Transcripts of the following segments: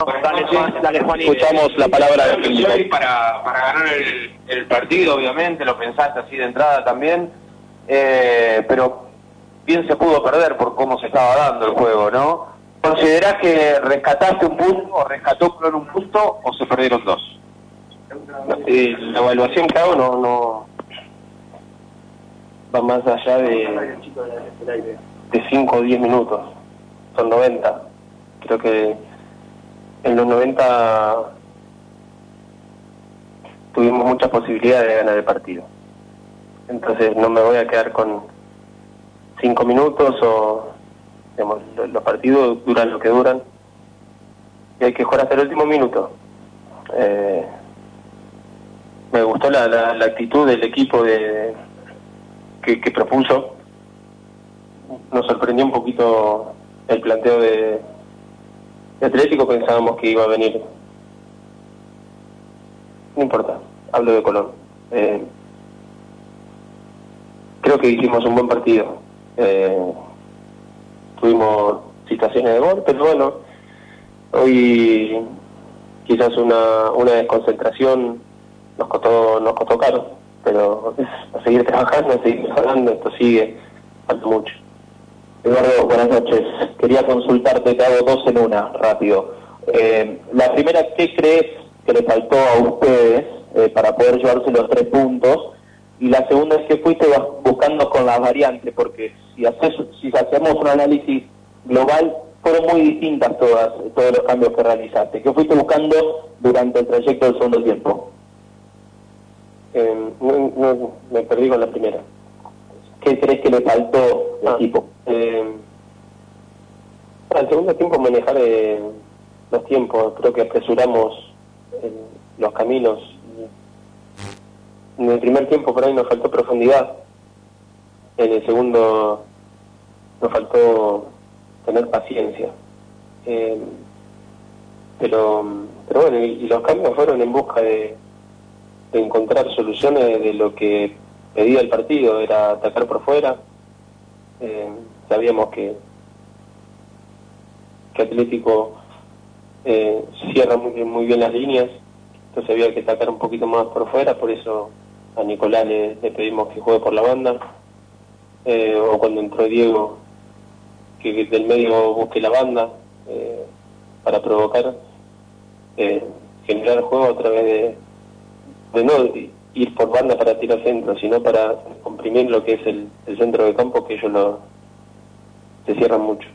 Dale, Juan, escuchamos la palabra del técnico. Para ganar el partido, obviamente, lo pensaste así de entrada también, pero bien se pudo perder por cómo se estaba dando el juego, ¿no? ¿Considerás que rescataste un punto, o rescató Colón un punto, o se perdieron dos? La evaluación que hago no va más allá de 5 o 10 minutos, son 90. Creo que en los 90 tuvimos muchas posibilidades de ganar el partido. Entonces no me voy a quedar con 5 minutos o, digamos, los partidos duran lo que duran y hay que jugar hasta el último minuto. Me gustó la actitud del equipo que propuso. Nos sorprendió un poquito el planteo de Atlético, pensábamos que iba a venir. No importa, hablo de Colón. Creo que hicimos un buen partido. Tuvimos situaciones de gol, pero bueno, hoy quizás una desconcentración nos costó caro, pero es a seguir trabajando, a seguir mejorando, esto sigue, falta mucho. Eduardo, buenas noches. Quería consultarte, te hago dos en una, rápido. La primera, ¿qué crees que le faltó a ustedes para poder llevarse los 3 puntos? Y la segunda es que fuiste buscando con las variantes, porque si hacemos un análisis global, fueron muy distintas todos los cambios que realizaste. ¿Qué fuiste buscando durante el trayecto del segundo tiempo? Me perdí con la primera. ¿Qué crees que le faltó al equipo? Al segundo tiempo manejar los tiempos, creo que apresuramos los caminos. En el primer tiempo por ahí nos faltó profundidad, en el segundo nos faltó tener paciencia. Pero bueno, y los cambios fueron en busca de encontrar soluciones de lo que pedía el partido, era atacar por fuera. Sabíamos que Atlético cierra muy bien las líneas, entonces había que atacar un poquito más por fuera, por eso a Nicolás le pedimos que juegue por la banda, o cuando entró Diego, que del medio busque la banda para provocar, generar juego a través de no ir por banda para tirar centro, sino para comprimir lo que es el centro de campo, que ellos se cierran mucho.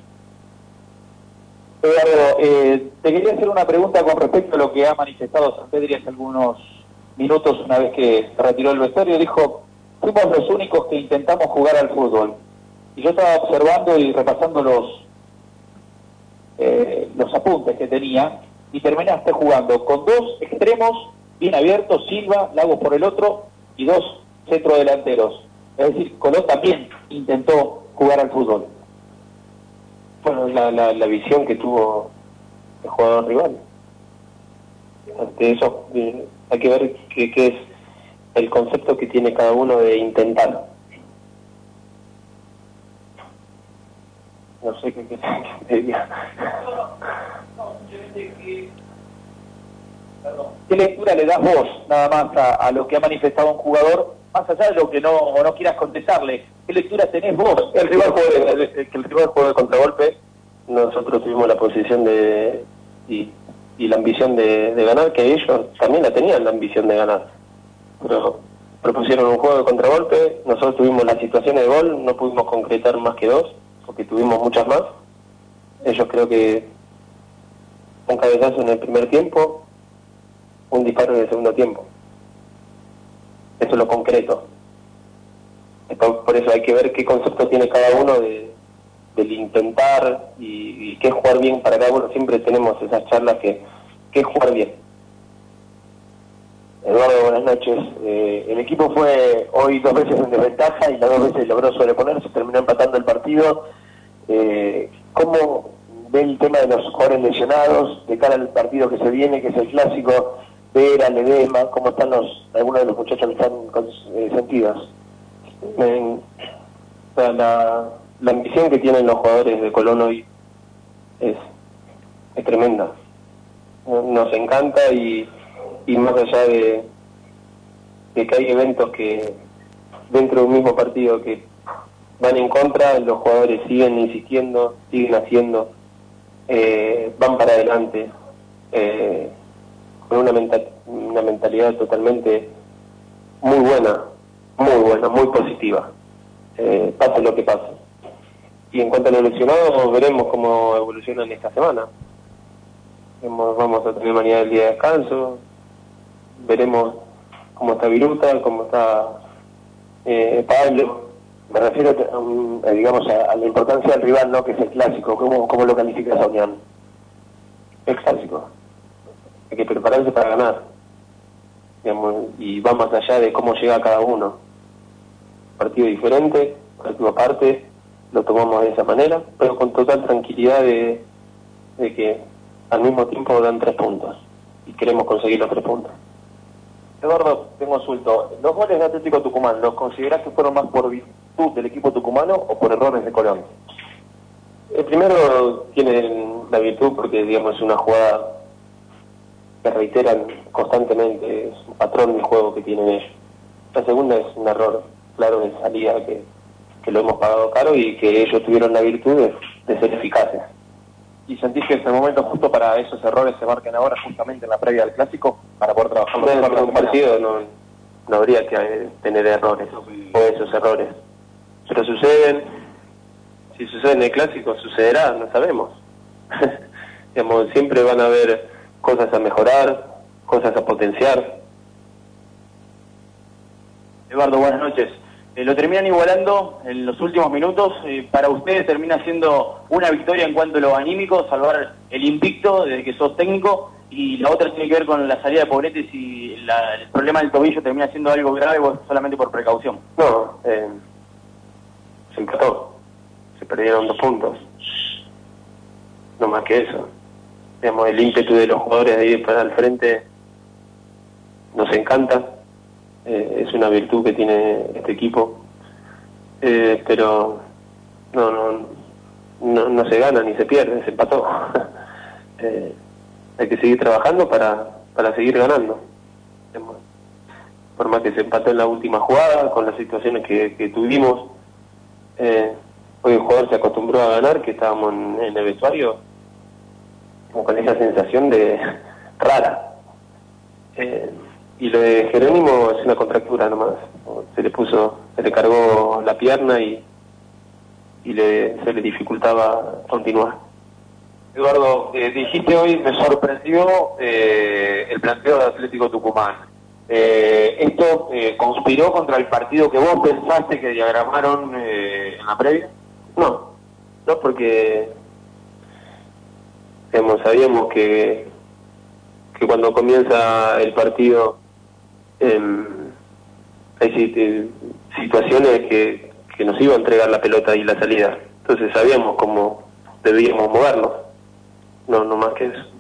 Eduardo, te quería hacer una pregunta con respecto a lo que ha manifestado Sampedri hace algunos minutos, una vez que se retiró del vestuario. Dijo: fuimos los únicos que intentamos jugar al fútbol. Y yo estaba observando y repasando los apuntes que tenía, y terminaste jugando con 2 extremos bien abiertos, Silva, Lagos por el otro, y 2 centrodelanteros. Es decir, Colón también intentó jugar al fútbol. Bueno, la visión que tuvo el jugador rival. Ante eso hay que ver qué es el concepto que tiene cada uno de intentar. No sé qué te diría. ¿Qué lectura le das vos, nada más, a lo que ha manifestado un jugador, más allá de lo que no quieras contestarle? ¿Qué lectura tenés vos? El rival jugó de contragolpe, nosotros tuvimos la posición y la ambición de ganar, que ellos también la tenían, la ambición de ganar. Pero propusieron un juego de contragolpe, nosotros tuvimos las situaciones de gol, no pudimos concretar más que 2, porque tuvimos muchas más. Ellos creo que un cabezazo en el primer tiempo, un disparo en el segundo tiempo. Eso es lo concreto. Por eso hay que ver qué concepto tiene cada uno del intentar y qué es jugar bien para cada uno. Siempre tenemos esas charlas que es jugar bien. Eduardo, buenas noches. El equipo fue hoy 2 veces en desventaja y las 2 veces logró sobreponerse, terminó empatando el partido. ¿Cómo ve el tema de los jugadores lesionados de cara al partido que se viene, que es el clásico? Vera, Ledesma, ¿cómo están algunos de los muchachos que están sentidos? La ambición que tienen los jugadores de Colón hoy es tremenda. nos encanta y más allá de que hay eventos que dentro de un mismo partido que van en contra, los jugadores siguen insistiendo, siguen haciendo, van para adelante, con una mentalidad totalmente muy buena, muy positiva, pase lo que pase. Y en cuanto a los lesionados, veremos cómo evolucionan esta semana. Vamos a tener mañana el día de descanso, veremos cómo está Viruta, cómo está Pablo. Me refiero digamos a la importancia del rival, ¿no? Que es el clásico. ¿Cómo lo calificas a Unión? El clásico. Hay que prepararse para ganar, digamos, y va más allá de cómo llega cada uno. Partido diferente, partido aparte, lo tomamos de esa manera, pero con total tranquilidad de que al mismo tiempo dan 3 puntos y queremos conseguir los 3 puntos. Eduardo, te consulto. ¿Los goles de Atlético Tucumán los considerás que fueron más por virtud del equipo tucumano o por errores de Colón? El primero tiene la virtud porque, digamos, es una jugada que reiteran constantemente, es un patrón de juego que tienen ellos. La segunda es un error claro de salida que lo hemos pagado caro y que ellos tuvieron la virtud de ser eficaces. ¿Y sentís que es el momento justo para esos errores se marquen ahora, justamente en la previa del Clásico, para poder trabajar mejor en un partido no habría que tener errores o esos errores, pero suceden. Si sucede en el Clásico, sucederá, no sabemos. Digamos, siempre van a haber cosas a mejorar, cosas a potenciar. Eduardo, buenas noches. Lo terminan igualando en los últimos minutos. Para ustedes termina siendo una victoria en cuanto a lo anímico, salvar el invicto desde que sos técnico, y la otra tiene que ver con la salida de Poblete, si el problema del tobillo termina siendo algo grave o solamente por precaución. No, se empató, se perdieron 2 puntos, no más que eso. Digamos, el ímpetu de los jugadores de ir para el frente nos encanta. Es una virtud que tiene este equipo, pero no se gana ni se pierde, se empató. Hay que seguir trabajando para seguir ganando. Por más que se empató en la última jugada, con las situaciones que tuvimos, hoy el jugador se acostumbró a ganar, que estábamos en el vestuario como con esa sensación de rara. Y lo de Jerónimo es una contractura nomás. Se le cargó la pierna y se le dificultaba continuar. Eduardo, dijiste hoy, me sorprendió el planteo de Atlético Tucumán. ¿Esto conspiró contra el partido que vos pensaste que diagramaron en la previa? No porque sabíamos que cuando comienza el partido hay situaciones que nos iba a entregar la pelota y la salida. Entonces sabíamos cómo debíamos movernos. No más que eso.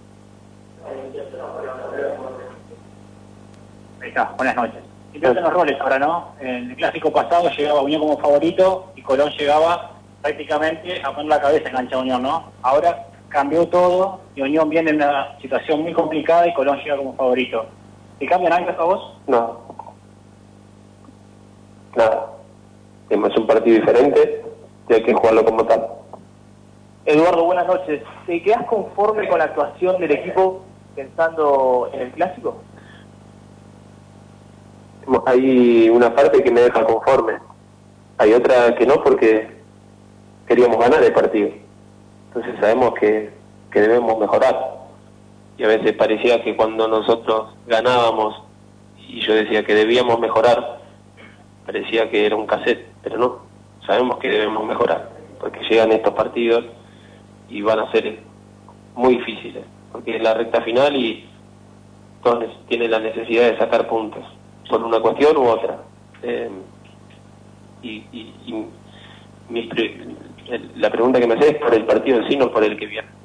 Ahí está, buenas noches. Invierten los roles ahora, ¿no? En el clásico pasado llegaba Unión como favorito y Colón llegaba prácticamente a poner la cabeza en cancha de Unión, ¿no? Ahora cambió todo y Unión viene en una situación muy complicada y Colón llega como favorito. ¿Te cambian algo a vos? No. Nada. Es un partido diferente y hay que jugarlo como tal. Eduardo, buenas noches. ¿Te quedás conforme con la actuación del equipo pensando en el Clásico? Hay una parte que me deja conforme. Hay otra que no, porque queríamos ganar el partido. Entonces sabemos que debemos mejorar. Y a veces parecía que cuando nosotros ganábamos y yo decía que debíamos mejorar, parecía que era un cassette, pero no. Sabemos que debemos mejorar, porque llegan estos partidos y van a ser muy difíciles, porque es la recta final y todos tienen la necesidad de sacar puntos, por una cuestión u otra. La pregunta que me haces es por el partido en sí, no por el que viene.